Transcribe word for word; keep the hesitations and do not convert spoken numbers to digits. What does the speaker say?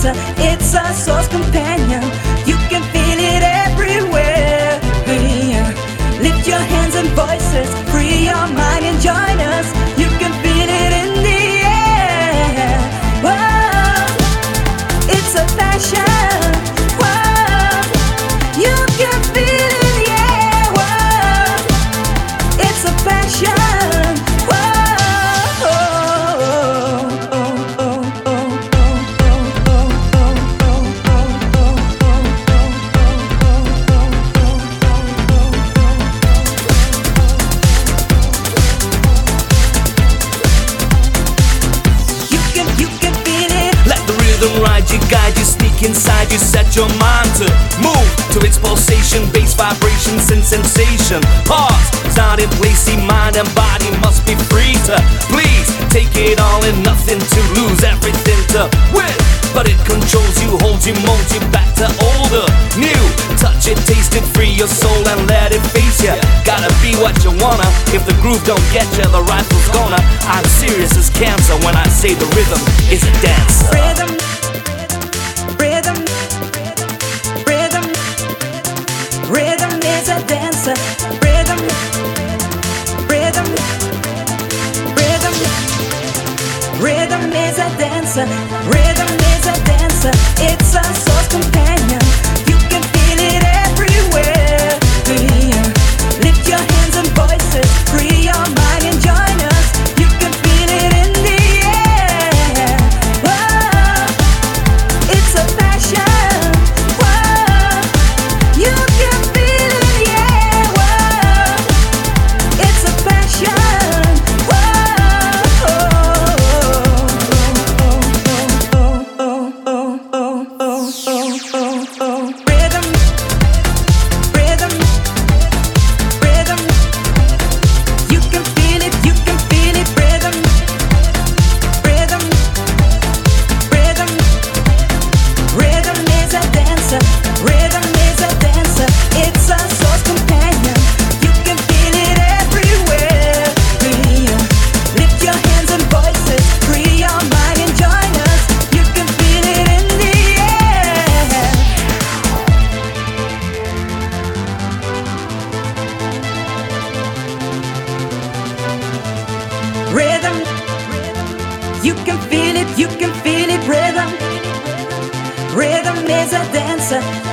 dancer, it's a soul's companion. You can feel it everywhere. Yeah. Lift your hands and voices, free your mind and join us. You can feel it in the air. Whoa, it's a passion. Whoa, you can feel it in the air. Whoa, it's a passion. Whoa. Ride you, guide you, sneak inside you, set your mind to move to its pulsation, bass vibrations and sensation. Pause, sound in place, see mind and body must be free to please take it all and nothing to lose, everything to win. But it controls you, holds you, molds you back to older, new. Touch it, taste it, free your soul and let it face you. Gotta be what you wanna. If the groove don't get you, the rifle's gonna. I'm serious as cancer when I say the rhythm is a dancer. Rhythm. Rhythm, rhythm, rhythm is a dancer. Rhythm, rhythm, rhythm, rhythm is a dancer. Rhythm is a dancer. It's a soul's companion. You can feel it everywhere. Yeah. Lift your hands and voices, free your mind and join us. You can feel it in the air. Whoa, it's a passion. Whoa, you can feel it in the air. Whoa, it's a passion. Whoa, rhythm, rhythm, rhythm. You can feel it, you can feel it. Rhythm, rhythm, rhythm. Rhythm is a dancer, rhythm is a dancer. It's a soul's companion. You can feel it everywhere. Yeah. Lift your hands and voices, free your mind and join us. You can feel it in the air. Rhythm, you can feel it, you can feel it. Rhythm. Rhythm is a dancer.